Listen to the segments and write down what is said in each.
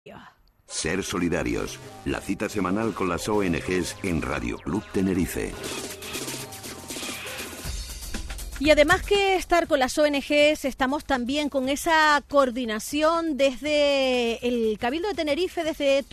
Ser solidarios, la cita semanal con las ONGs en Radio Club Tenerife. Y además que estar con las ONGs, estamos también con esa coordinación desde el Cabildo de Tenerife, desde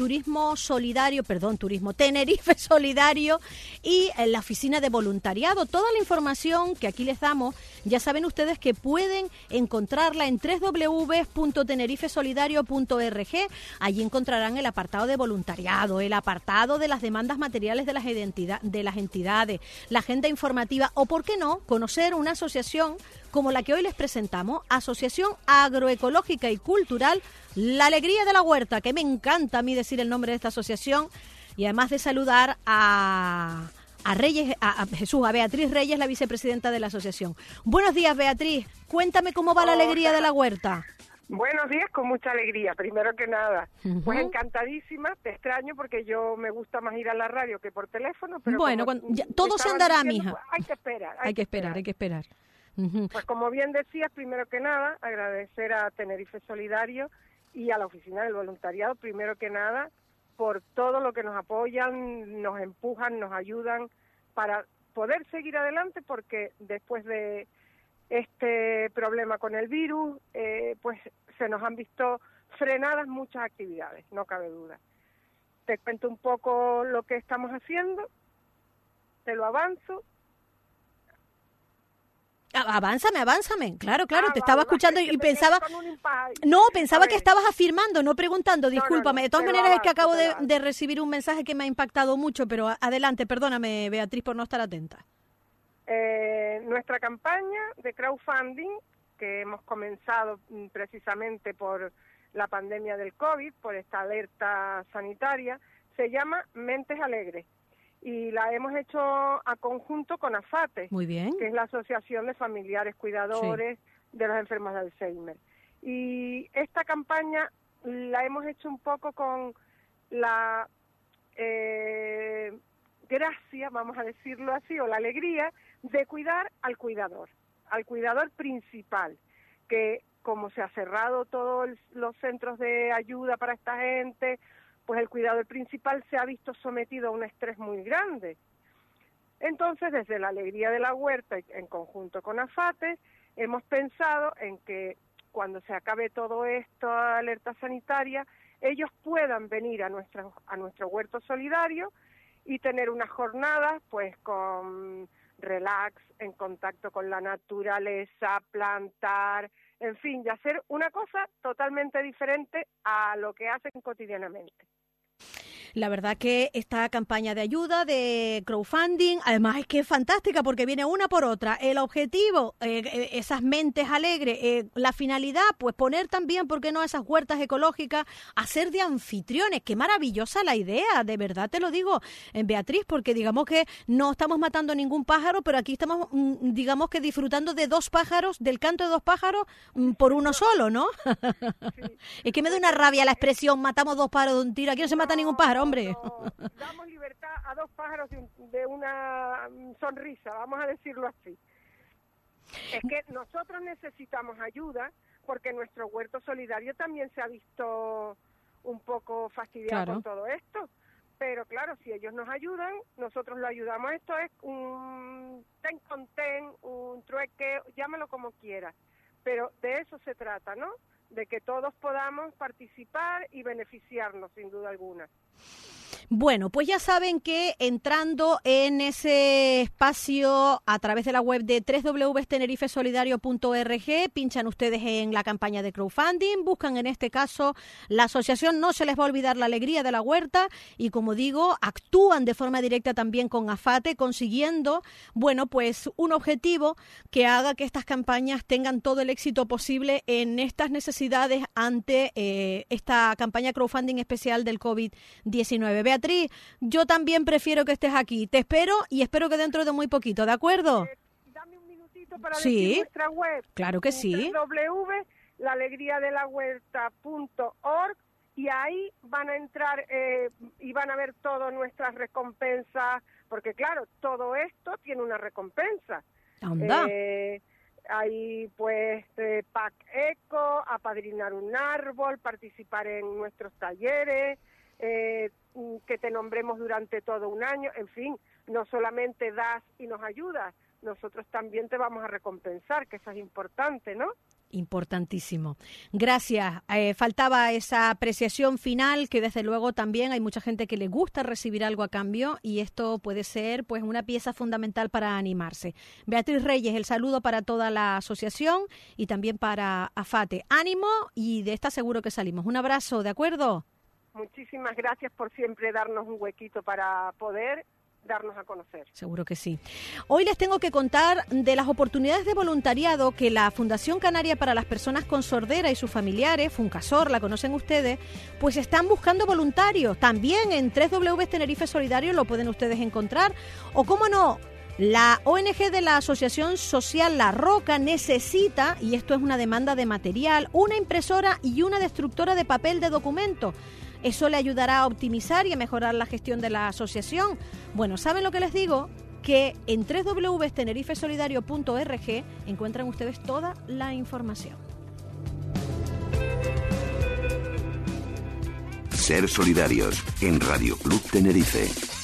Tenerife Solidario y la Oficina de Voluntariado. Toda la información que aquí les damos, ya saben ustedes que pueden encontrarla en www.tenerifesolidario.org. Allí encontrarán el apartado de voluntariado, el apartado de las demandas materiales de las entidades, la agenda informativa o, ¿por qué no?, conocer una asociación como la que hoy les presentamos, Asociación Agroecológica y Cultural La Alegría de la Huerta, que me encanta a mí decir el nombre de esta asociación, y además de saludar a Beatriz Reyes, la vicepresidenta de la asociación. Buenos días, Beatriz. Cuéntame cómo va la Alegría de la Huerta. Buenos días, con mucha alegría, primero que nada. Pues encantadísima, te extraño porque yo me gusta más ir a la radio que por teléfono. Pero bueno, todo se andará, mija. Pues, hay que esperar. Hay que esperar. Pues como bien decías, primero que nada, agradecer a Tenerife Solidario y a la Oficina del Voluntariado, primero que nada, por todo lo que nos apoyan, nos empujan, nos ayudan para poder seguir adelante, porque después de este problema con el virus, pues se nos han visto frenadas muchas actividades, no cabe duda. Te cuento un poco lo que estamos haciendo, te lo avanzo. Avánzame. Claro, te estaba escuchando y pensaba... Pensaba que estabas afirmando, no preguntando, discúlpame. De todas maneras es que acabo de recibir un mensaje que me ha impactado mucho, pero adelante, perdóname, Beatriz, por no estar atenta. Nuestra campaña de crowdfunding, que hemos comenzado precisamente por la pandemia del COVID, por esta alerta sanitaria, se llama Mentes Alegres. Y la hemos hecho a conjunto con AFATE, muy bien, que es la Asociación de Familiares Cuidadores de los Enfermos de Alzheimer. Y esta campaña la hemos hecho un poco con la gracia, vamos a decirlo así, o la alegría de cuidar al cuidador principal, que como se ha cerrado todos los centros de ayuda para esta gente, pues el cuidador principal se ha visto sometido a un estrés muy grande. Entonces, desde la Alegría de la Huerta, en conjunto con AFATE, hemos pensado en que cuando se acabe todo esto, alerta sanitaria, ellos puedan venir a nuestro huerto solidario y tener unas jornadas pues con relax, en contacto con la naturaleza, plantar, en fin, y hacer una cosa totalmente diferente a lo que hacen cotidianamente. La verdad que esta campaña de ayuda, de crowdfunding, además es que es fantástica porque viene una por otra. El objetivo, esas mentes alegres, la finalidad, pues poner también, ¿por qué no?, esas huertas ecológicas, hacer de anfitriones. Qué maravillosa la idea, de verdad te lo digo, Beatriz, porque digamos que no estamos matando ningún pájaro, pero aquí estamos, digamos que disfrutando de dos pájaros, del canto de dos pájaros por uno solo, ¿no? Sí. Es que me da una rabia la expresión, matamos dos pájaros de un tiro. Aquí no se mata ningún pájaro, hombre. No, damos libertad a dos pájaros de una sonrisa, vamos a decirlo así. Es que nosotros necesitamos ayuda porque nuestro huerto solidario también se ha visto un poco fastidiado con todo esto. Pero claro, si ellos nos ayudan, nosotros lo ayudamos. Esto es un ten con ten, un trueque, llámalo como quieras. Pero de eso se trata, ¿no? De que todos podamos participar y beneficiarnos, sin duda alguna. Bueno, pues ya saben que entrando en ese espacio a través de la web de www.tenerifesolidario.org, pinchan ustedes en la campaña de crowdfunding, buscan en este caso la asociación No se les va a olvidar la Alegría de la Huerta y, como digo, actúan de forma directa también con AFATE, consiguiendo, bueno, pues un objetivo que haga que estas campañas tengan todo el éxito posible en estas necesidades ante esta campaña crowdfunding especial del COVID-19. Beatriz, yo también prefiero que estés aquí. Te espero y espero que dentro de muy poquito, ¿de acuerdo? Dame un minutito para decir nuestra web. Claro que sí. www.laalegriadelahuerta.org y ahí van a entrar y van a ver todas nuestras recompensas, porque claro, todo esto tiene una recompensa. Anda. Hay pues Pack Eco, apadrinar un árbol, participar en nuestros talleres, que te nombremos durante todo un año, en fin, no solamente das y nos ayudas, nosotros también te vamos a recompensar, que eso es importante, ¿no? Importantísimo. Gracias. Faltaba esa apreciación final, que desde luego también hay mucha gente que le gusta recibir algo a cambio, y esto puede ser pues una pieza fundamental para animarse. Beatriz Reyes, el saludo para toda la asociación y también para AFATE. Ánimo, y de esta seguro que salimos. Un abrazo, ¿de acuerdo? Muchísimas gracias por siempre darnos un huequito para poder darnos a conocer. Seguro que sí. Hoy les tengo que contar de las oportunidades de voluntariado que la Fundación Canaria para las Personas con Sordera y sus familiares, Funcasor, la conocen ustedes, pues están buscando voluntarios. También en www.Tenerife Solidario lo pueden ustedes encontrar. O cómo no, la ONG de la Asociación Social La Roca necesita, y esto es una demanda de material, una impresora y una destructora de papel de documento. Eso le ayudará a optimizar y a mejorar la gestión de la asociación. Bueno, ¿saben lo que les digo? Que en www.tenerifesolidario.org encuentran ustedes toda la información. Ser solidarios en Radio Club Tenerife.